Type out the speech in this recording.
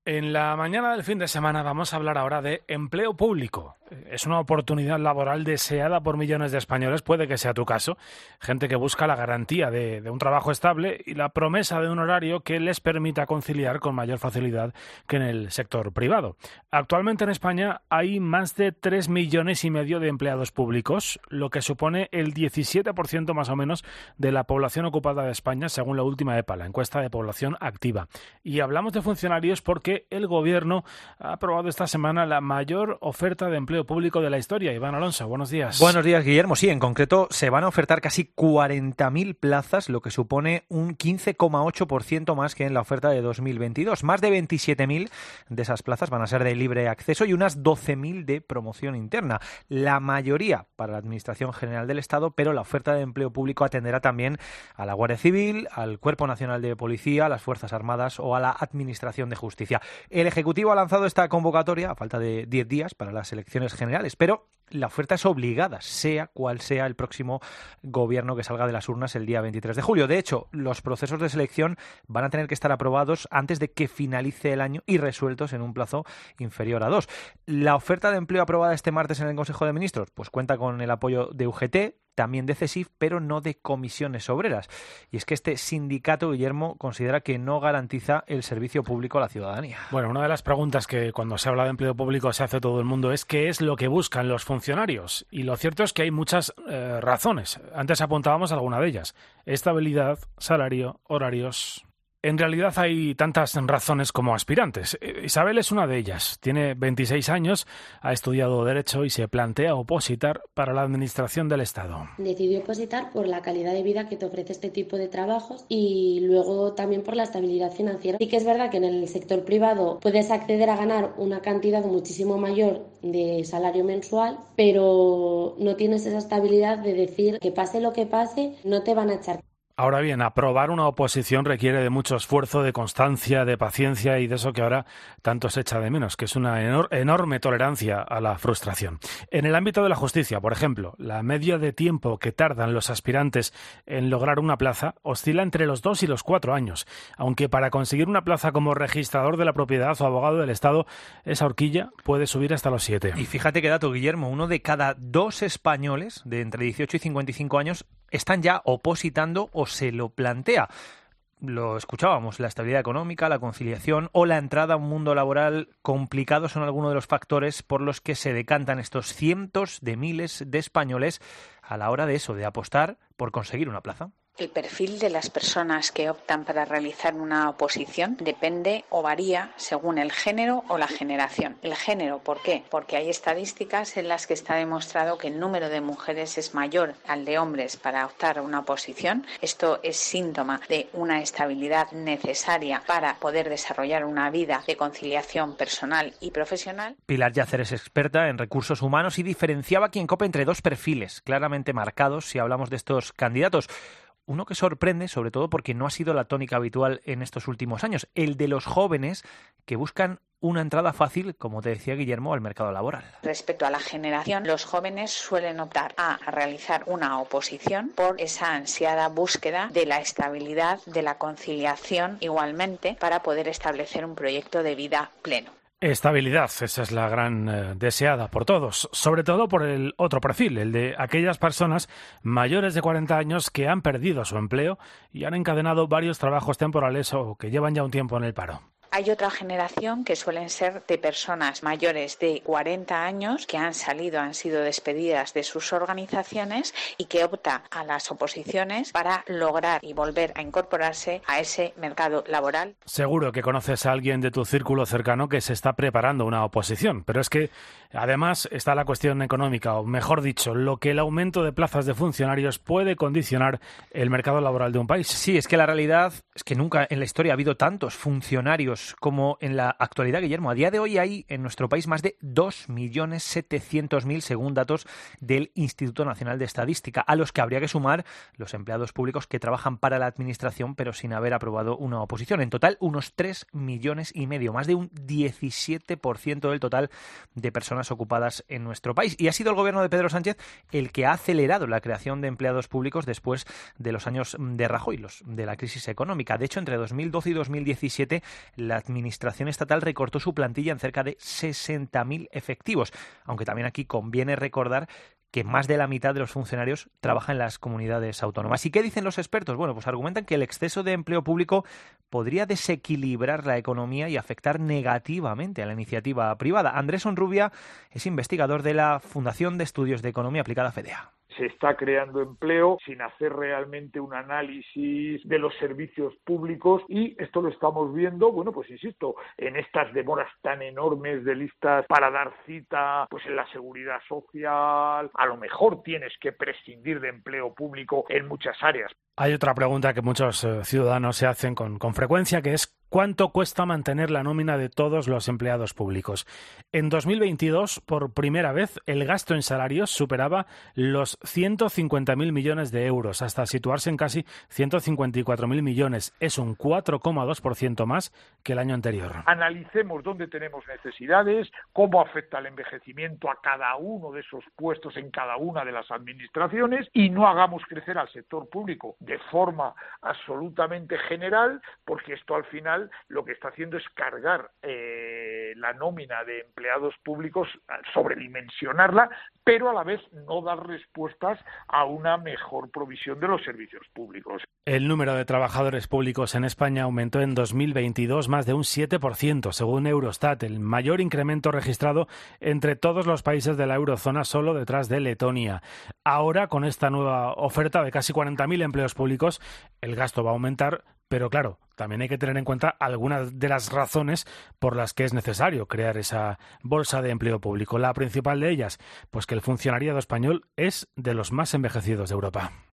En la mañana del fin de semana vamos a hablar ahora de empleo público. Es una oportunidad laboral deseada por millones de españoles, puede que sea tu caso. Gente que busca la garantía de un trabajo estable y la promesa de un horario que les permita conciliar con mayor facilidad que en el sector privado. Actualmente en España hay más de 3,5 millones de empleados públicos, lo que supone el 17% más o menos de la población ocupada de España, según la última EPA, la encuesta de población activa. Y hablamos de funcionarios porque el Gobierno ha aprobado esta semana la mayor oferta de empleo público de la historia. Iván Alonso, buenos días. Buenos días, Guillermo. Sí, en concreto se van a ofertar casi 40.000 plazas, lo que supone un 15,8% más que en la oferta de 2022. Más de 27.000 de esas plazas van a ser de libre acceso y unas 12.000 de promoción interna. La mayoría para la Administración General del Estado, pero la oferta de empleo público atenderá también a la Guardia Civil, al Cuerpo Nacional de Policía, a las Fuerzas Armadas o a la Administración de Justicia. El Ejecutivo ha lanzado esta convocatoria a falta de 10 días para las elecciones generales, pero la oferta es obligada, sea cual sea el próximo gobierno que salga de las urnas el día 23 de julio. De hecho, los procesos de selección van a tener que estar aprobados antes de que finalice el año y resueltos en un plazo inferior a 2. La oferta de empleo aprobada este martes en el Consejo de Ministros pues cuenta con el apoyo de UGT, también de CESIF, pero no de comisiones obreras. Y es que este sindicato, Guillermo, considera que no garantiza el servicio público a la ciudadanía. Bueno, una de las preguntas que cuando se habla de empleo público se hace todo el mundo es ¿qué es lo que buscan los funcionarios? Y lo cierto es que hay muchas razones. Antes apuntábamos alguna de ellas. Estabilidad, salario, horarios. En realidad hay tantas razones como aspirantes. Isabel es una de ellas. Tiene 26 años, ha estudiado Derecho y se plantea opositar para la Administración del Estado. Decidí opositar por la calidad de vida que te ofrece este tipo de trabajos y luego también por la estabilidad financiera. Sí que es verdad que en el sector privado puedes acceder a ganar una cantidad muchísimo mayor de salario mensual, pero no tienes esa estabilidad de decir que pase lo que pase, no te van a echar. Ahora bien, aprobar una oposición requiere de mucho esfuerzo, de constancia, de paciencia y de eso que ahora tanto se echa de menos, que es una enorme tolerancia a la frustración. En el ámbito de la justicia, por ejemplo, la media de tiempo que tardan los aspirantes en lograr una plaza oscila entre los 2 y los 4 años, aunque para conseguir una plaza como registrador de la propiedad o abogado del Estado, esa horquilla puede subir hasta los 7. Y fíjate qué dato, Guillermo, 1 de cada 2 españoles de entre 18 y 55 años están ya opositando o se lo plantea. Lo escuchábamos, la estabilidad económica, la conciliación o la entrada a un mundo laboral complicado son algunos de los factores por los que se decantan estos cientos de miles de españoles a la hora de eso, de apostar por conseguir una plaza. El perfil de las personas que optan para realizar una oposición depende o varía según el género o la generación. El género, ¿por qué? Porque hay estadísticas en las que está demostrado que el número de mujeres es mayor al de hombres para optar a una oposición. Esto es síntoma de una estabilidad necesaria para poder desarrollar una vida de conciliación personal y profesional. Pilar Yacer es experta en recursos humanos y diferenciaba aquí en COPE entre 2 perfiles claramente marcados si hablamos de estos candidatos. Uno que sorprende, sobre todo porque no ha sido la tónica habitual en estos últimos años, el de los jóvenes que buscan una entrada fácil, como te decía Guillermo, al mercado laboral. Respecto a la generación, los jóvenes suelen optar a realizar una oposición por esa ansiada búsqueda de la estabilidad, de la conciliación igualmente, para poder establecer un proyecto de vida pleno. Estabilidad, esa es la gran deseada por todos, sobre todo por el otro perfil, el de aquellas personas mayores de 40 años que han perdido su empleo y han encadenado varios trabajos temporales o que llevan ya un tiempo en el paro. Hay otra generación que suelen ser de personas mayores de 40 años que han sido despedidas de sus organizaciones y que opta a las oposiciones para lograr y volver a incorporarse a ese mercado laboral. Seguro que conoces a alguien de tu círculo cercano que se está preparando una oposición, pero es que además está la cuestión económica, o mejor dicho, lo que el aumento de plazas de funcionarios puede condicionar el mercado laboral de un país. Sí, es que la realidad es que nunca en la historia ha habido tantos funcionarios como en la actualidad, Guillermo. A día de hoy hay en nuestro país más de 2.700.000 según datos del Instituto Nacional de Estadística, a los que habría que sumar los empleados públicos que trabajan para la Administración pero sin haber aprobado una oposición. En total, unos 3,5 millones, más de un 17% del total de personas ocupadas en nuestro país. Y ha sido el gobierno de Pedro Sánchez el que ha acelerado la creación de empleados públicos después de los años de Rajoy, de la crisis económica. De hecho, entre 2012 y 2017, la administración estatal recortó su plantilla en cerca de 60.000 efectivos, aunque también aquí conviene recordar que más de la mitad de los funcionarios trabaja en las comunidades autónomas. ¿Y qué dicen los expertos? Bueno, pues argumentan que el exceso de empleo público podría desequilibrar la economía y afectar negativamente a la iniciativa privada. Andrés Onrubia es investigador de la Fundación de Estudios de Economía Aplicada FEDEA. Se está creando empleo sin hacer realmente un análisis de los servicios públicos y esto lo estamos viendo, bueno, pues insisto, en estas demoras tan enormes de listas para dar cita, pues en la seguridad social, a lo mejor tienes que prescindir de empleo público en muchas áreas. Hay otra pregunta que muchos ciudadanos se hacen con frecuencia, que es ¿cuánto cuesta mantener la nómina de todos los empleados públicos? En 2022, por primera vez, el gasto en salarios superaba los 150.000 millones de euros, hasta situarse en casi 154.000 millones. Es un 4,2% más que el año anterior. Analicemos dónde tenemos necesidades, cómo afecta el envejecimiento a cada uno de esos puestos en cada una de las administraciones y no hagamos crecer al sector público de forma absolutamente general, porque esto al final lo que está haciendo es cargar la nómina de empleados públicos, sobredimensionarla, pero a la vez no dar respuestas a una mejor provisión de los servicios públicos. El número de trabajadores públicos en España aumentó en 2022 más de un 7%, según Eurostat, el mayor incremento registrado entre todos los países de la eurozona, solo detrás de Letonia. Ahora, con esta nueva oferta de casi 40.000 empleos públicos, el gasto va a aumentar, pero claro, también hay que tener en cuenta algunas de las razones por las que es necesario crear esa bolsa de empleo público. La principal de ellas, pues que el funcionariado español es de los más envejecidos de Europa.